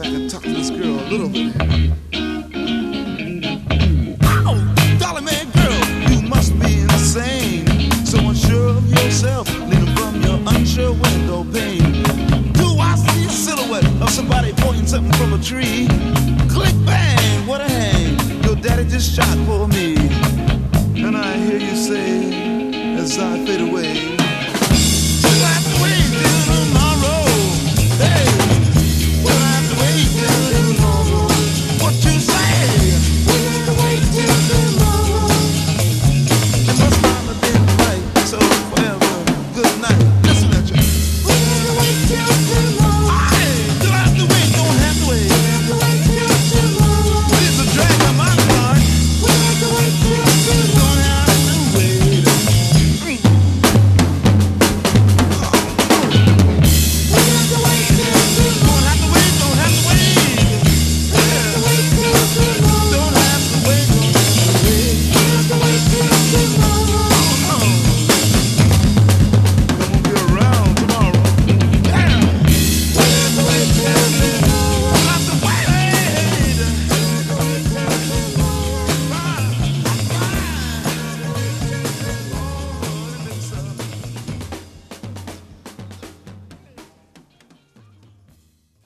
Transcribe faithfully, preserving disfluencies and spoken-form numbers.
I can talk to this girl a little bit. Oh, darling man, girl, you must be insane. So unsure of yourself, leaning from your unsure window pane. Do I see a silhouette of somebody pointing something from a tree? Click, bang, what a hang. Your daddy just shot for me. And I hear you say, as I fade away,